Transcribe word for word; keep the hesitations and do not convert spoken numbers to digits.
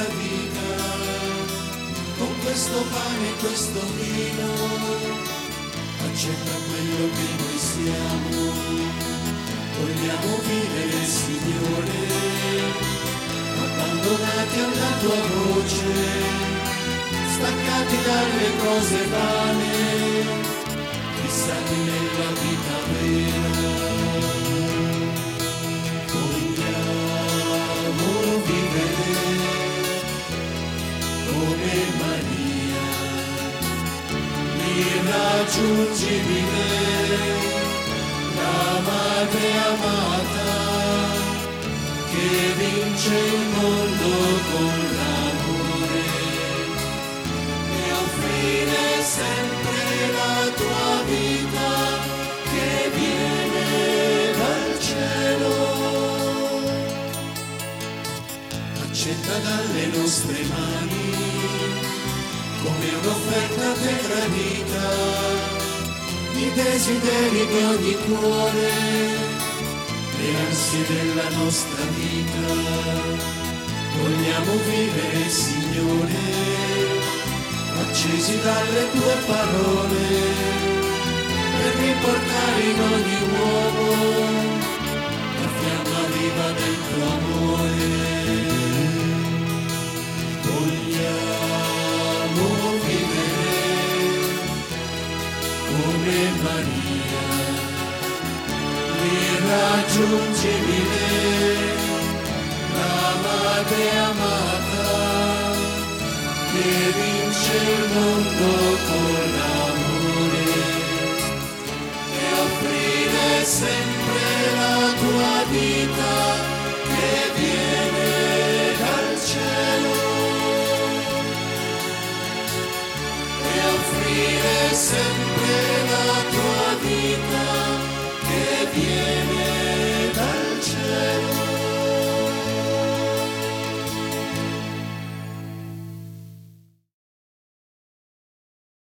della vita, con questo pane e questo vino, accetta quello che noi siamo, vogliamo vivere, Signore, abbandonati alla tua voce, staccati dalle cose vane, fissati nella vita vera. Vogliamo vivere come Maria, l'irraggiungibile, la madre amata che vince il mondo con l'amore e offrire sempre la tua vita che viene dal cielo. Accetta dalle nostre mani come un'offerta te gradita i desideri di ogni cuore, le ansie della nostra vita. Vogliamo vivere, Signore, accesi dalle tue parole, per riportare in ogni uomo la fiamma viva del tuo amore. Vogliamo vivere come Maria, l'irraggiungibile, la madre amata che vince il mondo con l'amore e offrire sempre la tua vita che viene dal cielo. Offrire sempre la tua vita che viene